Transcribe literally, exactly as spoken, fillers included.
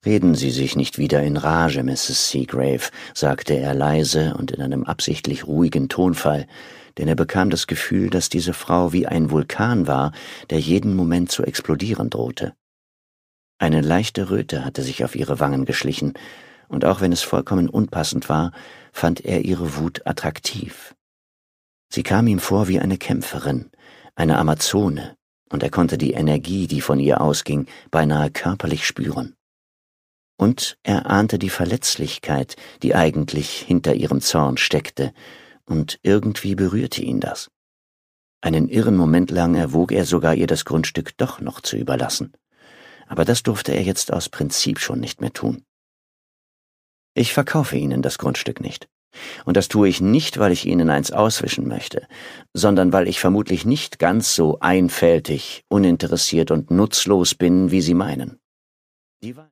»Reden Sie sich nicht wieder in Rage, Misses Seagrave«, sagte er leise und in einem absichtlich ruhigen Tonfall, denn er bekam das Gefühl, dass diese Frau wie ein Vulkan war, der jeden Moment zu explodieren drohte. Eine leichte Röte hatte sich auf ihre Wangen geschlichen, und auch wenn es vollkommen unpassend war, fand er ihre Wut attraktiv. Sie kam ihm vor wie eine Kämpferin, eine Amazone, und er konnte die Energie, die von ihr ausging, beinahe körperlich spüren. Und er ahnte die Verletzlichkeit, die eigentlich hinter ihrem Zorn steckte, und irgendwie berührte ihn das. Einen irren Moment lang erwog er sogar, ihr das Grundstück doch noch zu überlassen. Aber das durfte er jetzt aus Prinzip schon nicht mehr tun. »Ich verkaufe Ihnen das Grundstück nicht. Und das tue ich nicht, weil ich Ihnen eins auswischen möchte, sondern weil ich vermutlich nicht ganz so einfältig, uninteressiert und nutzlos bin, wie Sie meinen.« Die